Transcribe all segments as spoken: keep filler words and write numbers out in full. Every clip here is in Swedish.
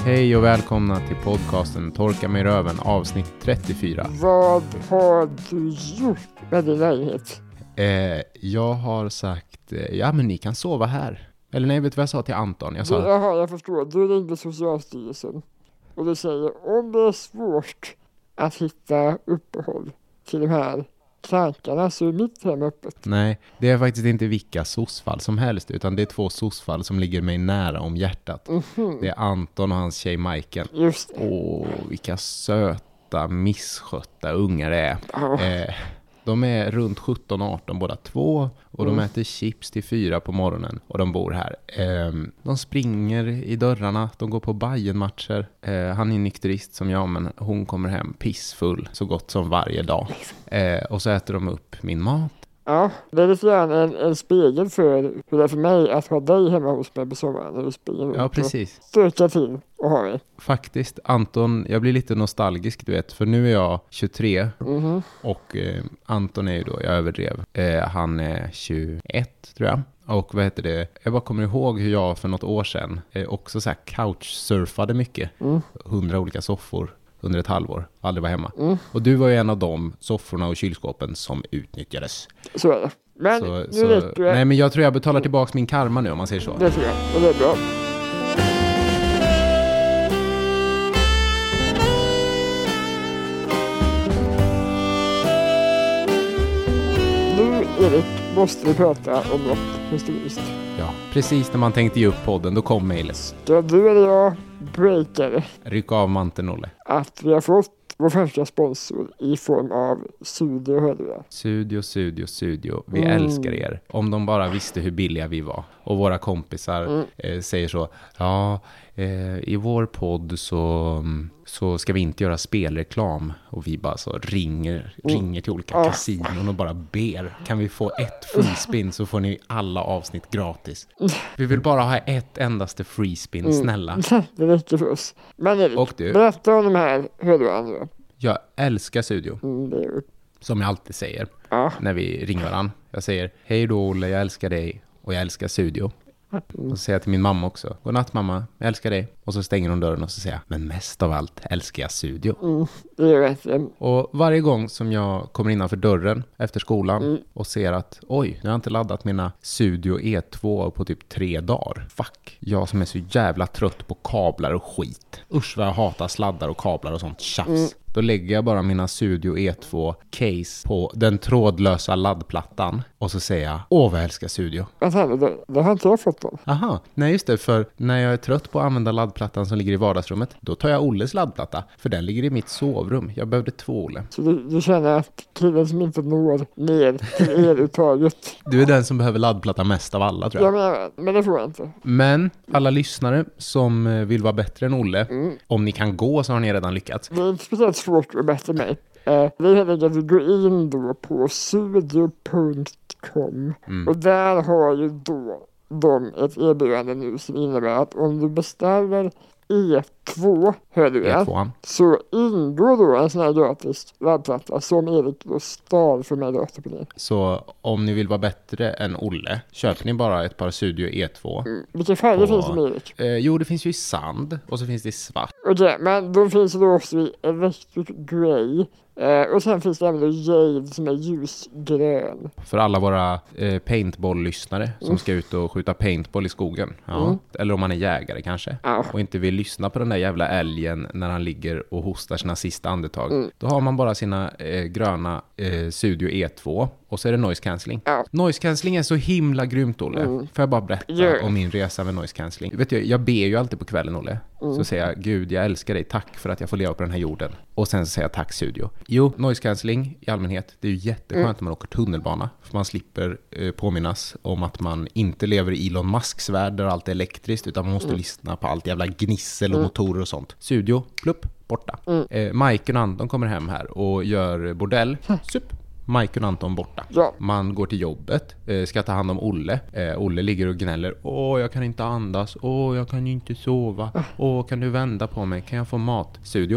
Hej och välkomna till podcasten Torka mig i röven, avsnitt trettiofyra. Vad har du gjort med din lägenhet? Eh, jag har sagt, eh, ja men ni kan sova här. Eller nej, vet du vad jag sa till Anton? Jag sa, Du, jaha, jag förstår. Du ringde Socialstyrelsen. Och du säger, om det är svårt att hitta uppehåll till de här krankarna så är mitt hem öppet. nej, det är faktiskt inte vilka sossfall som helst, utan det är två sossfall som ligger mig nära om hjärtat. Mm-hmm. Det är Anton och hans tjej Majken. Just det. Åh, vilka söta, misskötta ungar det är. Ja. Eh, de är runt sjutton arton båda två. Och de Mm. äter chips till fyra på morgonen. Och de bor här. Eh, de springer i dörrarna. De går på Bayern-matcher. Eh, han är nykterist som jag, men hon kommer hem pissfull så gott som varje dag. Eh, och så äter de upp min mat. Ja, det är lite grann en, en spegel för hur det är för mig att ha dig hemma hos mig på sommaren. När du springer runt Ja, precis. och stökar till och ha mig. Faktiskt, Anton, jag blir lite nostalgisk, du vet. För nu är jag tjugotre. Mhm. Och eh, Anton är ju då, jag överdrev, eh, han är tjugoett tror jag. Och vad heter det, jag bara kommer ihåg hur jag för något år sedan eh, också så här couchsurfade mycket. Mm. Hundra olika soffor under ett halvår, aldrig var hemma. Mm. Och du var ju en av de sofforna och kylskåpen som utnyttjades. Så är det. Men Så, nu så, vet du. nej men jag tror jag betalar tillbaka min karma nu om man säger så. Det tror jag. Och det är bra. Nu, Erik, måste vi prata om något historiskt. Ja, precis när man tänkte ge upp podden, då kom mejlet. Ska du eller jag breaka det? Ryck av manteln, Olle. Att vi har fått vår första sponsor i form av Studio Hörlurar. Studio, studio, studio. Vi Mm. älskar er. Om de bara visste hur billiga vi var. Och våra kompisar Mm. eh, säger så. Ja, eh, i vår podd så, så ska vi inte göra spelreklam. Och vi bara så ringer, Mm. ringer till olika Ah. kasinon och bara ber. Kan vi få ett free spin så får ni alla avsnitt gratis. Vi vill bara ha ett endaste free spin, snälla. Det räcker för oss. Men Erik, Och du? berätta om de här hörlurarna då. Jag älskar studio. Mm, det är ju... Som jag alltid säger. Ja. När vi ringer varandra. Jag säger, hej då Olle, jag älskar dig och jag älskar studio. Och så säger jag till min mamma också, godnatt mamma, jag älskar dig. Och så stänger hon dörren och så säger jag, men mest av allt älskar jag studio. Mm, det är verkligen. Och varje gång som jag kommer innanför dörren efter skolan Mm. och ser att, oj, jag har inte laddat mina Studio E två på typ tre dagar. Fuck, jag som är så jävla trött på kablar och skit. Usch vad jag hatar sladdar och kablar och sånt tjafs. Mm. Då lägger jag bara mina Studio E två case på den trådlösa laddplattan. Och så säger jag, åh vad jag älskar studio. Vänta, det, det har inte jag fått då. Aha, nej just det, för när jag är trött på att använda laddplattan som ligger i vardagsrummet, då tar jag Olles laddplatta, för den ligger i mitt sovrum. Jag behövde två, Olle. Så du, du känner att killen som inte når ner till eluttaget. Du är den som behöver laddplatta mest av alla, tror jag. Ja, men, men det får jag inte. Men alla lyssnare som eh, vill vara bättre än Olle, Mm. om ni kan gå så har ni redan lyckats. Det är inte speciellt svårt att bättre mig. Eh, det är helt enkelt att gå in då på studio punkt com Mm. och där har ju då de ett erbjudande nu som innebär att om du beställer E två hörlurar E två. så ingår då en sån här gratis laddplatta som Erik då stal för mig dator på det. Så om ni vill vara bättre än Olle, köper ni bara ett par Studio E två. Mm. Vilka färger På- finns det med Erik? Eh, jo, det finns ju i sand och så finns det i svart. Okej, men de finns då också i Electric Grey. Eh, och sen finns det även då Jade som är ljusgrön. För alla våra eh, paintball-lyssnare som Mm. ska ut och skjuta paintball i skogen. Ja. Mm. Eller om man är jägare kanske. Ja. Och inte vill lyssna på den där jävla älgen när han ligger och hostar sina sista andetag. Mm. Då har man bara sina eh, gröna eh, Studio E två och så är det noise cancelling. Ja. Noise cancelling är så himla grymt, Olle. Mm. Får jag bara berätta Gör. om min resa med noise cancelling? Vet du, jag ber ju alltid på kvällen, Olle. Mm. Så säger jag, Gud, jag älskar dig. Tack för att jag får leva på den här jorden. Och sen så säger jag tack studio. Jo, noise cancelling i allmänhet, det är ju jätteskönt Mm. när man åker tunnelbana. För man slipper eh, påminnas om att man inte lever i Elon Musks värld där allt är elektriskt. Utan man måste Mm. lyssna på allt jävla gnissel och Mm. motorer och sånt. Studio, plupp, borta. Mm. Eh, Majken och Anton kommer hem här och gör bordell. Sup. Majken och Anton borta. Ja. Man går till jobbet, eh, ska ta hand om Olle. Eh, Olle ligger och gnäller. Åh, jag kan inte andas. Åh, jag kan inte sova. Åh, kan du vända på mig? Kan jag få mat? Studio.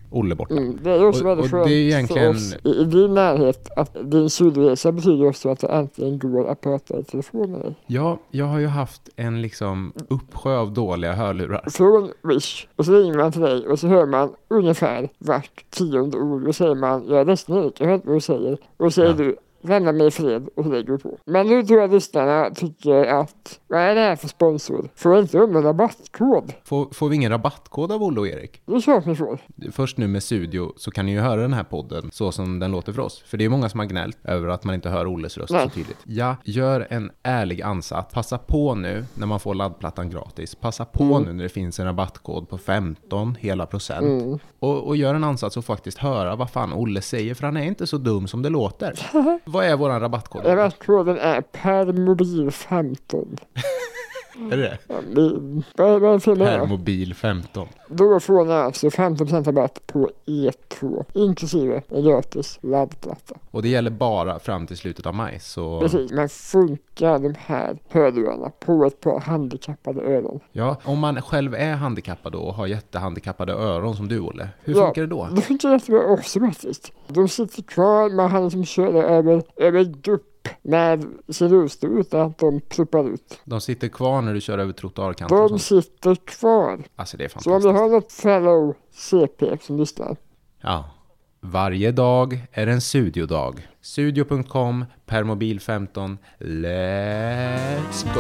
Olle borta. Mm, det är också och, väldigt och skönt det är egentligen... för oss i, i din närhet att din sydresa betyder också att det äntligen går att prata i telefon med dig. Ja, jag har ju haft en liksom uppsjö av dåliga hörlurar. Från Wish. Och så ringer man till dig och så hör man ungefär vart tionde ord och säger man, jag är ledsen Erik, jag hör inte vad du säger. Och säger ja. du, lämna mig i fred och så lägger du på. Men nu tror jag lyssnarna tycker att, vad är det här för sponsor? Får inte de en rabattkod? Får, får vi ingen rabattkod av Olle och Erik? Det är klart ni får. Först nu med studio så kan ni ju höra den här podden så som den låter för oss. För det är många som har gnällt över att man inte hör Olles röst Nej. så tydligt. Ja, gör en ärlig ansats. Passa på nu när man får laddplattan gratis. Passa på mm. nu när det finns en rabattkod på femton hela procent. Mm. Och, och gör en ansats och faktiskt höra vad fan Olle säger. För han är inte så dum som det låter. Vad är våran rabattkod? Rabattkoden är permobil femton. Är det ja, vi, vad, vad Permobil femton. Då får ni alltså femton procent rabatt på E två, inklusive en gratis laddplatta. Och det gäller bara fram till slutet av maj. Så... Precis, men funkar de här hörlurarna på ett par handikappade öron? Ja, om man själv är handikappad då och har jättehandikappade öron som du, Olle, hur ja, funkar det då? Det funkar jättebra också faktiskt. De sitter kvar, man har liksom kört över, över gupp med sin rullstol utan att de pluppar ut. De sitter kvar när du kör över trottoarkanten? De sitter kvar. Alltså det är fantastiskt. Så om du har något fellow C P som lyssnar. Ja. Varje dag är en studiodag. Studio punkt com, permobil femton. Let's go!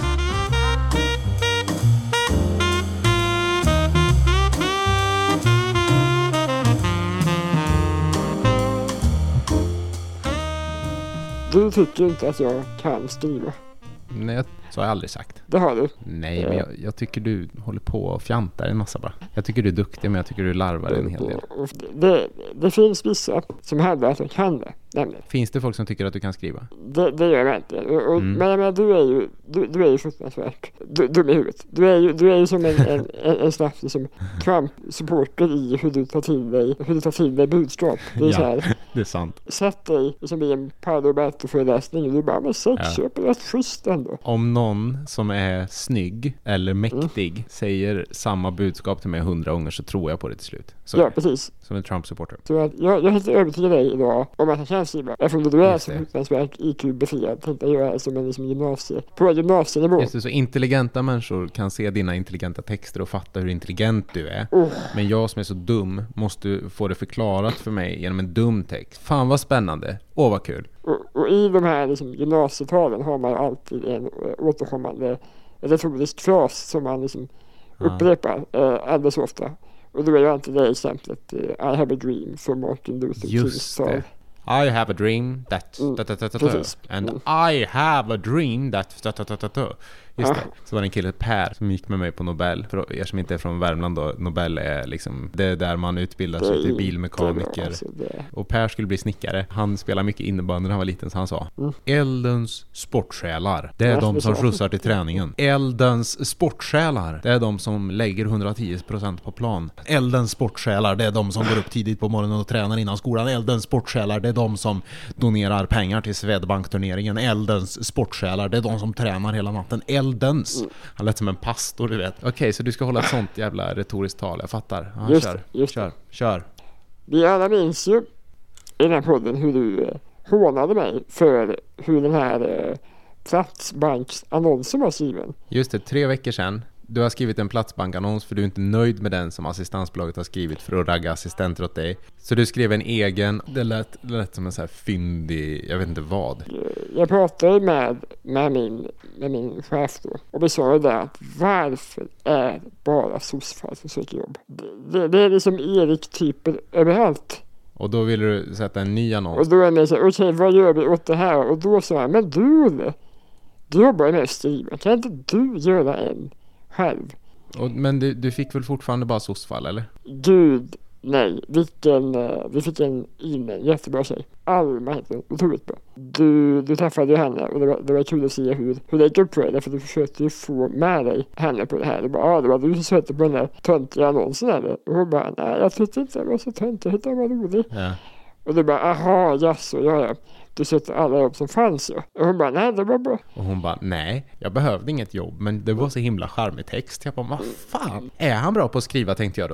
Du tycker inte att jag kan skriva? Nej, så har jag aldrig sagt. Det har du. Nej, men jag, jag tycker du håller på och fjantar en massa bara. Jag tycker du är duktig, men jag tycker du larvar en hel del. Det, det, det finns vissa som hävdar att de kan det. Nämligen. Finns det folk som tycker att du kan skriva? Det, det gör jag inte. Och, och, mm. Men, men du är ju du, du är ju fruktansvärt du, dum i huvudet. Du är ju, du är ju som en, en, en, en slags liksom, Trump-supporter i hur du tar till dig, hur du tar till dig budskap. Det är, ja, så här, det är sant. Sätt dig som i en Paolo Roberto-föreläsning och du bara, men sexköp är rätt schysst ändå. Om någon som är snygg eller mäktig mm. säger samma budskap till mig hundra gånger så tror jag på det till slut. Så, ja, precis. Som en Trump-supporter. Så att jag, jag är helt övertygad dig idag om att jag kan skriva. Eftersom du är så fruktansvärt I Q-befriad tänkte jag göra det som en liksom, gymnasie. På gymnasienivå. Just det, så intelligenta människor kan se dina intelligenta texter och fatta hur intelligent du är. Oh. Men jag som är så dum måste få det förklarat för mig genom en dum text. Fan vad spännande. Åh vad kul. Och, och i de här liksom, gymnasietalen har man alltid en återkommande retorisk fras som man liksom, upprepar eh, alldeles ofta. Och då är ju alltid det exemplet uh, I have a dream från Martin Luther Kings tal. I have a dream that mm, da, da, da, da, da. And mm. I have a dream that da, da, da, da, da. Just ah. det. Så var det en kille, Per, som gick med mig på Nobel. För er som inte är från Värmland då, Nobel är liksom det är där man utbildar sig till bilmekaniker. Alltså och Per skulle bli snickare. Han spelar mycket innebandy när han var liten, så han sa mm. Eldens sportsjälar, det är ja, de som skjutsar till träningen. Eldens sportsjälar, det är de som lägger hundratio procent på plan. Eldens sportsjälar, det är de som går upp tidigt på morgonen och tränar innan skolan. Eldens sportsjälar, det är de som donerar pengar till Swedbank-turneringen. Eldens sportsjälar, det är de som tränar hela natten. Eldens. Mm. Han lät som en pastor, du vet. Okej, okay, så du ska hålla ett sånt jävla retoriskt tal, jag fattar. Ja, just, kör, just. kör, kör. Vi alla minns ju i den här podden hur du eh, hånade mig för hur den här eh, Platsbanksannonsen var skriven. Just det, tre veckor sedan. Du har skrivit en Platsbankannons för du är inte nöjd med den som assistansbolaget har skrivit för att ragga assistenter åt dig. Så du skrev en egen, det lät, det lät som en så här fyndig, jag vet inte vad. Jag pratade med, med, min, med min chef då och vi sa det att varför är bara sossfall som söker jobb? Det, det är liksom Erik-typer överallt. Och då ville du sätta en ny annons. Och då är det så okej, okay, vad gör vi åt det här? Och då sa jag, men du, du jobbar med att skriva, kan inte du göra en själv? Och, men du, du fick väl fortfarande bara sossfall, eller? Gud, nej. Vilken, uh, vi fick en e-mail, jättebra tjej. Alma heter hon, otroligt bra. Du, du träffade ju henne och det var, det var kul att se hur, hur det gick upp för dig. För du försökte ju få med dig henne på det här. Du bara, ja, det var du som sökte på den där töntiga annonsen eller? Och hon bara, nej, jag tyckte inte det var så töntigt, jag hittade det var roligt. Ja. Och du bara, aha, jaså, ja, ja. Du sökte alla jobb som fanns ju. Och hon bara, nej, det var bra. Och hon bara, nej, jag behövde inget jobb, men det var så himla charmig text. Jag bara, vad fan? Är han bra på att skriva, tänkte jag då?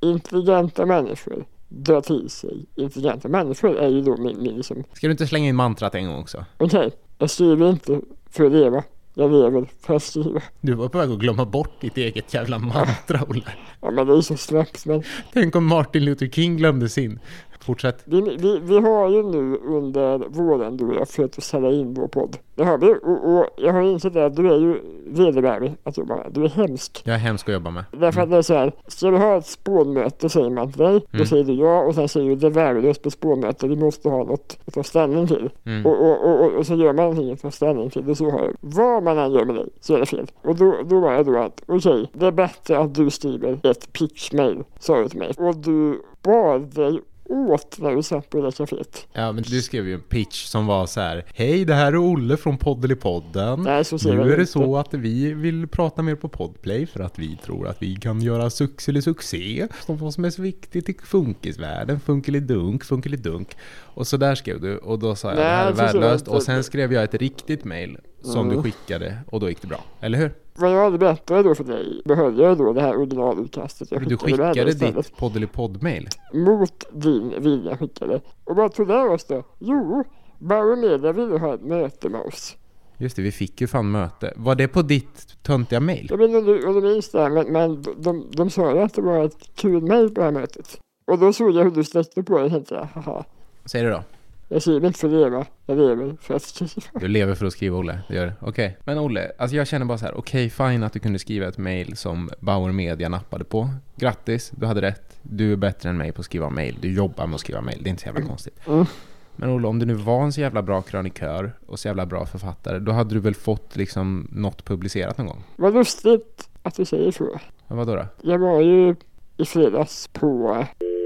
intelligenta människor drar till sig intelligenta människor är ju då min, min liksom... Ska du inte slänga in mantrat en gång också? Okej, okay. Jag skriver inte för att leva. Jag lever för att skriva. Du var på väg att glömma bort ditt eget jävla mantra, Olle. Ja, men det är så snabbt, men... Tänk om Martin Luther King glömde sin. Fortsätt. Vi, vi, vi har ju nu under våren då jag försökt att sälja in vår podd. Det har vi. Och, och jag har insett att du är ju vedervärdig att jobba med. Du är hemsk. Jag är hemsk att jobba med. Därför mm. att det är så här. Ska vi ha ett spårmöte, säger man till dig. Mm. Då säger du ja. Och sen säger du det är värdelöst på spårmöte. Vi måste ha något att ta ställning till. Mm. Och, och, och, och, och så gör man någonting att ta ställning till. Och så har jag. Vad man än gör med dig så är det fel. Och då, då var jag då att okej. Okay, det är bättre att du skriver ett pitch-mail. Sa du till mig. Och du bad dig åt när du satt på det kaféet. Ja, men du skrev ju en pitch som var så här: hej, det här är Olle från Poddelipodden. Nej, så ser nu är det inte. Så att vi vill prata mer på Podplay för att vi tror att vi kan göra succé succé som vad som är så viktigt i funkisvärlden. Funkelidunk, funkelidunk. Och så där skrev du och då sa jag: nej, det här är värdelöst. Och sen skrev jag ett riktigt mejl som mm. du skickade och då gick det bra. Eller hur? Vad jag hade berättat då för dig, behöll jag då det här originalutkastet. Jag du skickade ditt Poddelipod-mail? Mot din vilja skickade. Och vad tog det oss då? Jo, Bauer Media ville ha ett möte med oss. Just det, vi fick ju fan möte. Var det på ditt töntiga mail? Jag vet inte om du minns det, men, men de, de, de sa ju att det var ett kul mail på det här mötet. Och då såg jag hur du släckte på det och tänkte jag, haha. Säger du då? Jag skriver inte för att leva, jag lever för att skriva. Du lever för att skriva, Olle, det gör det. Okej. Okay. Men Olle, alltså jag känner bara så här: okej, okay, fine att du kunde skriva ett mejl som Bauer Media nappade på. Grattis, du hade rätt. Du är bättre än mig på att skriva mejl. Du jobbar med att skriva mejl, det är inte så jävla konstigt. Mm. Men Olle, om du nu var en så jävla bra krönikör och så jävla bra författare, då hade du väl fått liksom något publicerat någon gång? Vad lustigt att du säger så. Ja, vad då då? Jag var ju i fredags på...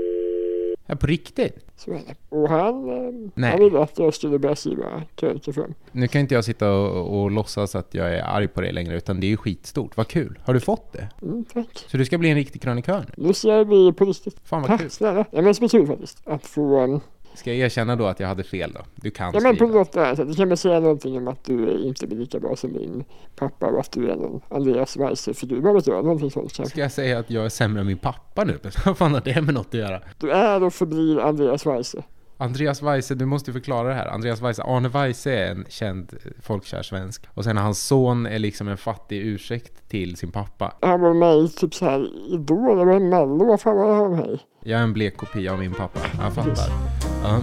Ja, på riktigt? Så är det. Och han, eh, han ville att jag skulle börja skriva krönikor för. Nu kan inte jag sitta och, och låtsas att jag är arg på det längre, utan det är ju skitstort. Vad kul. Har du fått det? Mm, tack. Så du ska bli en riktig krönikör nu? Nu ska jag bli på riktigt. Fan vad tack, kul. Snälla. Ja, men det är kul faktiskt. Att få... Um... Ska jag erkänna då att jag hade fel då? Du kan ja, skriva. Men på något där, så du kan väl säga någonting om att du inte blir lika bra som din pappa och att du är någon Andreas Weise-figur. Vad vet du? Någonting sånt kanske. Ska jag säga att jag är sämre än min pappa nu? Vad fan har det med något att göra? Du är och förblir Andreas Weise. Andreas Weise, du måste ju förklara det här. Andreas Weise, Arne Weise är en känd folkkär svensk. Och sen hans son är liksom en fattig ursäkt till sin pappa. Han var med i typ så här Idol eller Mello, vad fan var han med? Jag är en blek kopia av min pappa, jag fattar. Ja.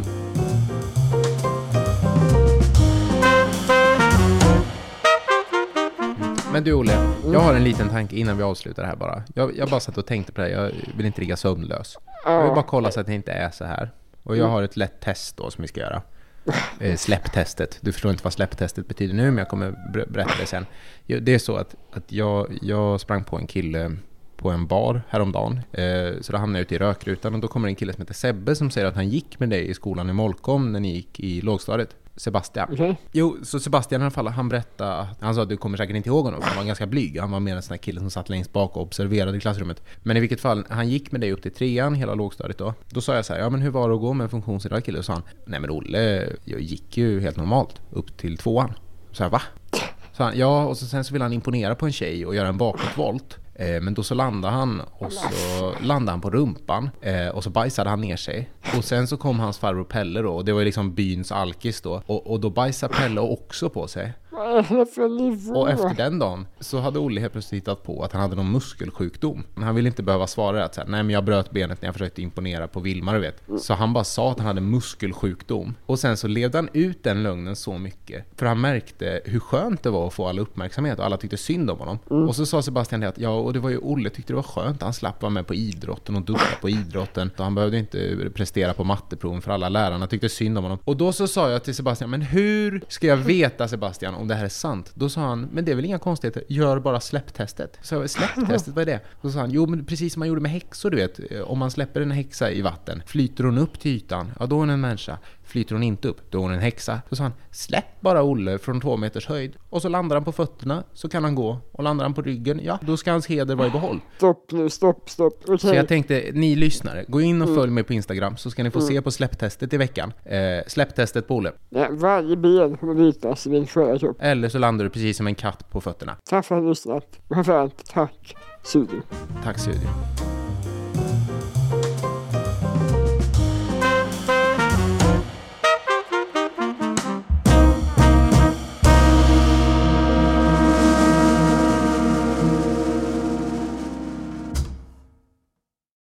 Men du Olle, jag har en liten tanke innan vi avslutar det här bara. Jag, jag bara satt och tänkte på det, jag vill inte ligga sömnlös. Jag vill bara kolla så att det inte är så här. Och jag har ett lätt test då som vi ska göra. Eh, släpptestet. Du förstår inte vad släpptestet betyder nu, men jag kommer ber- berätta det sen. Det är så att, att jag, jag sprang på en kille på en bar häromdagen. Eh, så då hamnade jag ute i rökrutan och då kommer en kille som heter Sebbe som säger att han gick med dig i skolan i Molkom när ni gick i lågstadiet. Sebastian. Okay. Jo, så Sebastian i alla fall, han berättade, han sa att du kommer säkert inte ihåg honom, han var ganska blyg, han var mer en sån här kille som satt längst bak och observerade i klassrummet. Men i vilket fall, han gick med dig upp till trean hela lågstadiet då. Då sa jag så här: ja men hur var det att gå med en funktionshindrad kille? Och sa han: nej men Olle, jag gick ju helt normalt upp till tvåan. Så jag, va? Så han, ja, och så, sen så vill han imponera på en tjej och göra en bakåtvolt. Eh, men då så landade han och så landade han på rumpan eh, och så bajsade han ner sig. Och sen så kom hans farbror Pelle då, och det var ju liksom byns alkis då. Och, och då bajsade Pelle också på sig. Och efter den dagen så hade Olle helt plötsligt hittat på att han hade någon muskelsjukdom. Men han ville inte behöva svara att så här, nej men jag bröt benet när jag försökte imponera på Vilmar, vet. Så han bara sa att han hade muskelsjukdom. Och sen så levde han ut den lögnen så mycket. För han märkte hur skönt det var att få all uppmärksamhet och alla tyckte synd om honom. Mm. Och så sa Sebastian det att ja, och det var ju Olle tyckte det var skönt. Han slapp vara med på idrotten och duscha på idrotten. Och han behövde inte prestera på matteproven för alla lärarna tyckte synd om honom. Och då så sa jag till Sebastian, men hur ska jag veta, Sebastian, om det här är sant? Då sa han, men det är väl inga konstigheter, gör bara släpptestet. Så jag, släpptestet, vad är det? Då sa han, jo men precis som man gjorde med häxor, du vet. Om man släpper en häxa i vatten, flyter hon upp till ytan, ja då är hon en människa. Flyter hon inte upp, då är hon en häxa. Så sa han, släpp bara Olle från två meters höjd. Och så landar han på fötterna, så kan han gå. Och landar han på ryggen, ja, då ska hans heder vara i behåll. Stopp nu, stopp, stopp. Okay. Så jag tänkte, ni lyssnare, gå in och följ mig på Instagram, så ska ni få mm. se på släpptestet i veckan. Eh, släpptestet på Olle. Ja, varje ben kommer bytas i min sköra kropp. Eller så landar du precis som en katt på fötterna. Tack för att du lyssnat. Vad fint, tack Sudi. Tack Sudi.